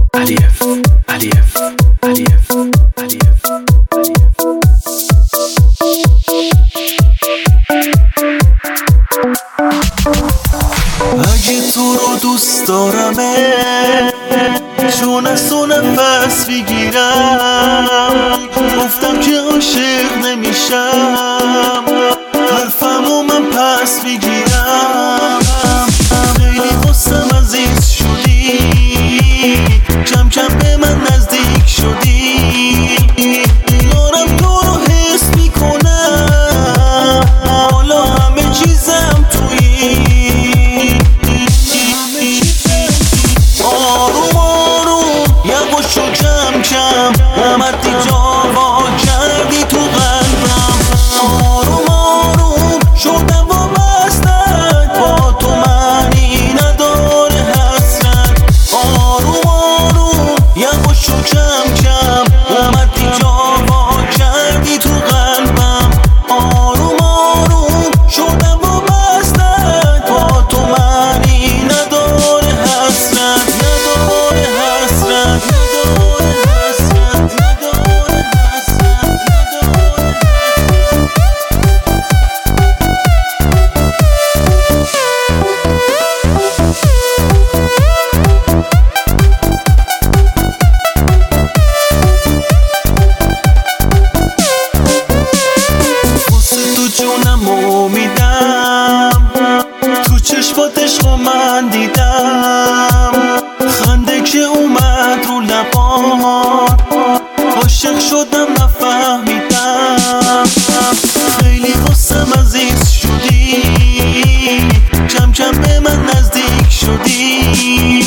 الف الف الف الف اگه تو رو دوست دارمه چون از تو نفس بگیرم گفتم که عاشق نمیشم حرفمو من پس بگیرم خیلی واسم عزیز شدی کم کم به من نزدیک شدی دارم تو رو حس میکنم حالا همه چیزم تویی آروم آروم یواش و کم کم اومدی جا وا کردی تو قلبم آروم آروم شدم وابستت با تو معنی نداره حسرت آروم آروم یواش و کم کم اومدی جا وا کردی تو قلبم آروم آروم شدم وابستت با تو معنی نداره حسرت نداره حسرت نداره حسرت نداره حسرت نداره واسه تو جونمو میدم تو چشمات عشقو من دیدم خنده که اومد رو لبات عاشق شدم نفهمیدم خیلی واسم عزیز شدی کم کم به من نزدیک شدی